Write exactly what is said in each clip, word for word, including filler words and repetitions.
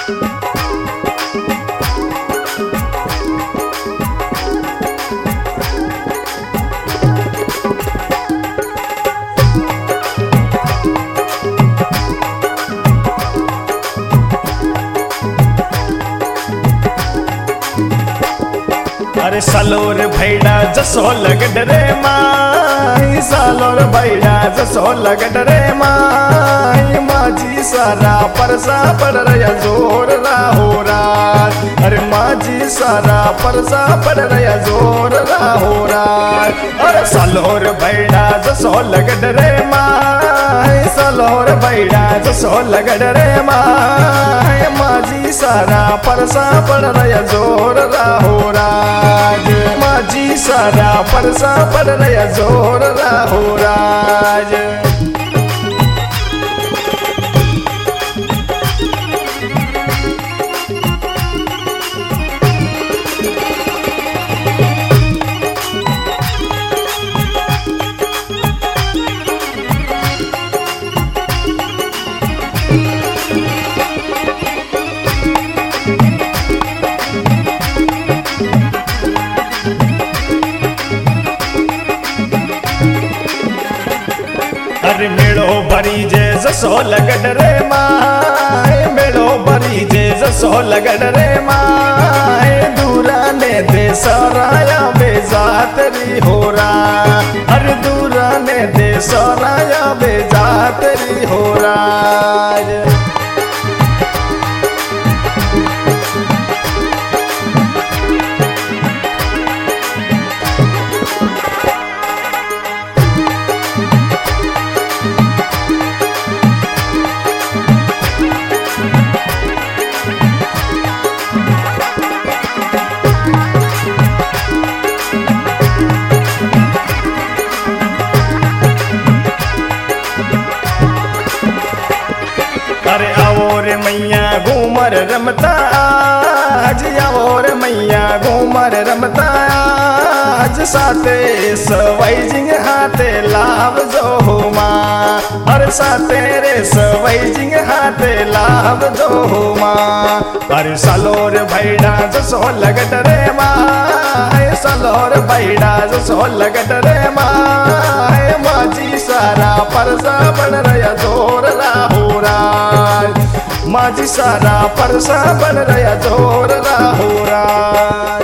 अरे सालोर भैडा जसो लगड रे माई, सालोर भैडा जसो लगड रे माई, माझी सारा परसा पड़ रहा जोर राहो रात। अरे माझी सारा परसा पड़ रहा जोर राहो रात। अरे सालोर भैडा जसो लगड रे माई, सालोर भैडा जसो लगड रे माई, माझी सारा परसा पड़ रहा जोर राहो राज। माझी सारा परसा पड़ रहा जोर राहो राज। अरे मेड़ो भरी जे जसो लगड रे माए, मेड़ो भरी जे जसो लगड रे माए, दूरा ने दे सराया बेजातरी हो रहा। अरे दूरा ने दे सराया बेजातरी हो रहा। अरे आओ रे मैया घूमर रमता आज, आओ रे मैया घूमर रमता आज, साते सवाई जिंग हाथे लाभ जो हो माँ। अरे साते रे सवाई जिंग हाथे लाभ जो हो माँ। अरे सालोर भैडा जसो लगड रे माँ, सालोर भैडा जसो लगड रे माँ, माझी सारा परसा बन रहा जोर राहो राज। माझी सारा परसा बन रहा जोर राहो राज।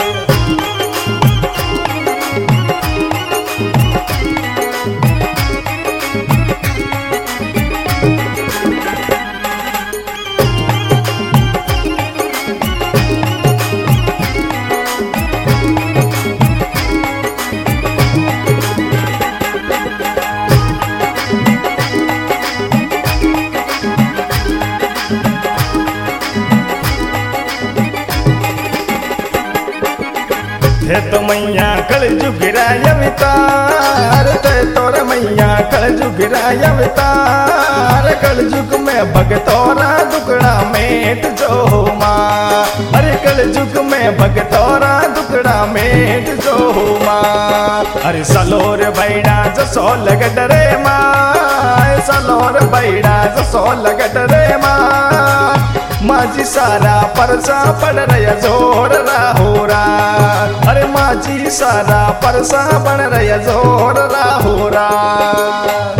थे तो मैया कल जुगिराय अवतार, थे तोर मैया कल जुगिराय अवतार, कल जुग में भगतोरा दुकड़ा मेट जो हो माँ। अरे कल जुग में भगतोरा दुकड़ा मेट जो हो माँ। अरे सालोर भैडा जसो लगड रे माँ, सालोर भैडा जसो लगड रे माँ, माझी सारा परसा पड़ रहा जोर राहो राज। अरे माझी सारा परसा बन रहा जोर राहो राज।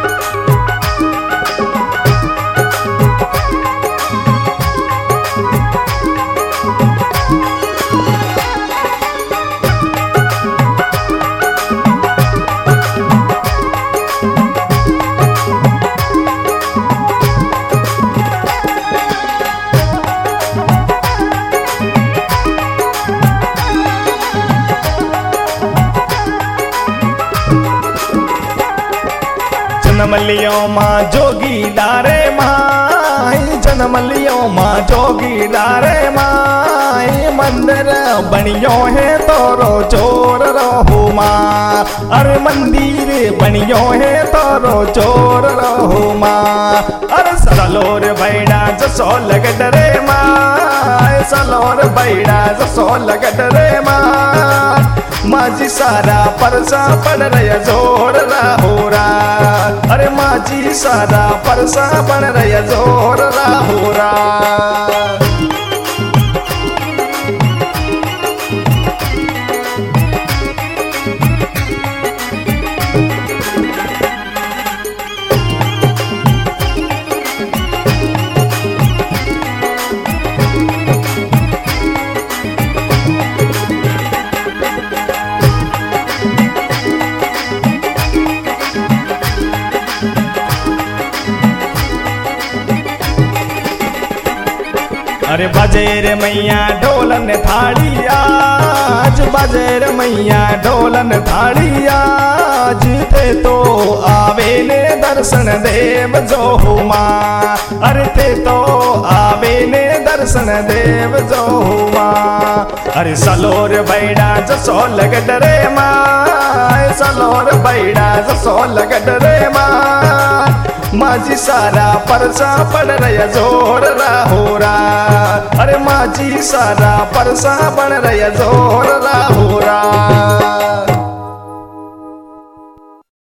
जन्म लियो माँ जोगी दारे माई, जन्म लियो माँ जोगी दारे माई, मंदिर बनियो है तोरो चोर रहो माँ। अरे मंदिर बनियो है तोरो चोर रहो माँ। अरे सालोर भैडा जसो लगड रे माँ, सालोर भैडा जसो लगड रे माँ, माझी सारा परसा पड़ रहा जोर राहो राज। अरे माझी सारा परसा बन रहा जोर राहो राज। अरे बजे रे मैया ढोलन थाड़ी आज, बजे रे मैया ढोलन थाड़ी आज, थे तो आवे ने दर्शन देव जो माँ, अरे थे तो आवे ने दर्शन देव जो माँ। अरे सलोर बैड़ा जसो लगट रे माँ, सलोर बैड़ा जसो लगट रे माँ, माझी सारा परसा पड़ रहा जोर राहोरा, अरे माझी सारा परसा बन रहा जोर राहोरा।